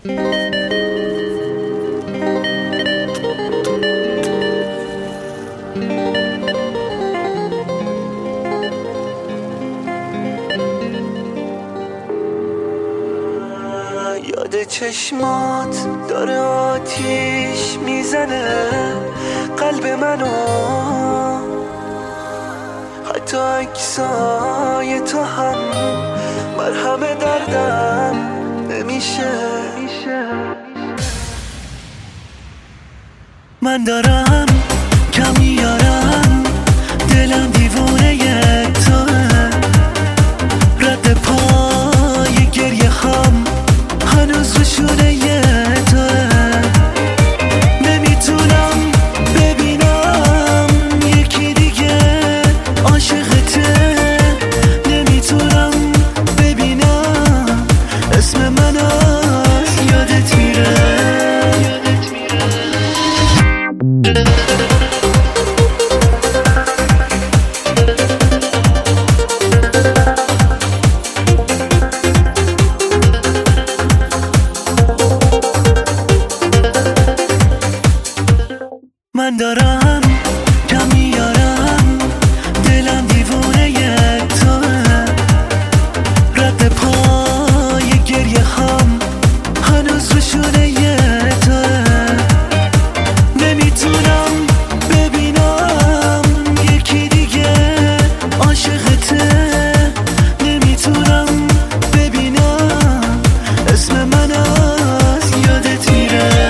یاد چشمات داره آتیش میزنه قلب منو، حتی عکسای تو هم مرهم دردم نمیشه. من دارم کم میارم، دلم دیوونه توه، رد پای گریه هم هنوز روشونه توه. نمیتونم ببینم یکی دیگه عاشقته، نمیتونم ببینم اسم من از یادت میره. من دارم کم میارم، دلم دیوونه توه، رد پای گریه هم هنوز روشونه توه. نمیتونم ببینم یکی دیگه عاشقته، نمیتونم ببینم اسم من از یادت میره.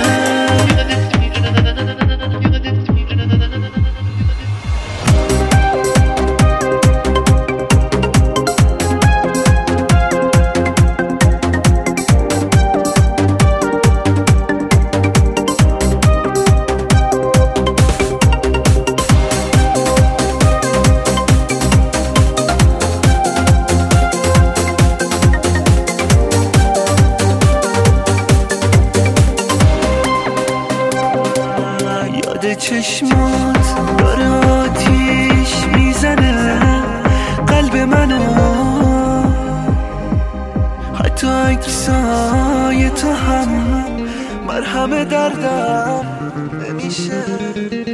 چشمات داره آتیش میزنه قلب منو، حتی عکسای تو هم مرهم دردم نمیشه.